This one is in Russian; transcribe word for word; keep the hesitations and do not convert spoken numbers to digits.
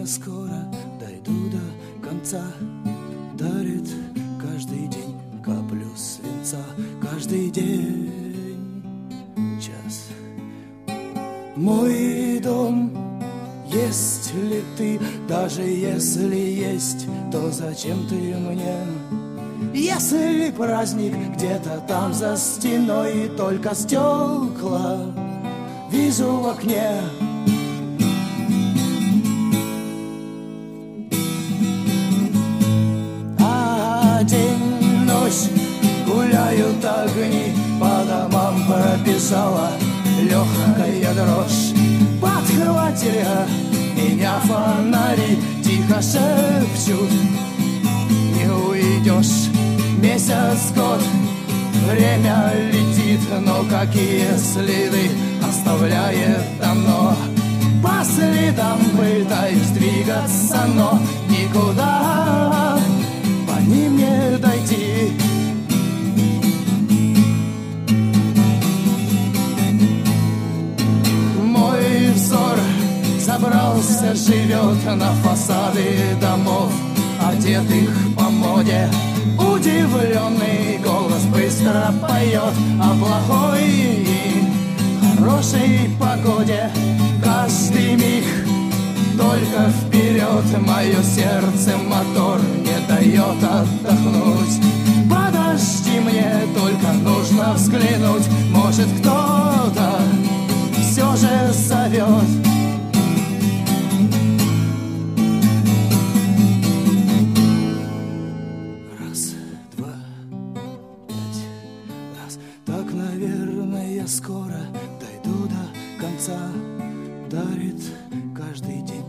я скоро дойду до конца. Дарит каждый день каплю свинца, каждый день час. Мой дом, есть ли ты? Даже если есть, то зачем ты мне? Если праздник где-то там за стеной, и только стекла вижу в окне. А день, ночь гуляют огни, по домам пробежала легкая дрожь. Подхватили меня фонари, тихо шепчут: не уйдешь. Месяц, год, время летит, но какие следы оставляет оно? По следам пытаюсь двигаться, но никуда по ним не дойти. Мой взор собрался, живет на фасады домов, одетых по моде. Удивленный голос быстро поет о плохой и хорошей погоде. Каждый миг только вперед, мое сердце мотор не дает отдохнуть. Подожди, мне только нужно взглянуть, может, кто-то все же зовет. Скоро дойду до конца. Дарит каждый день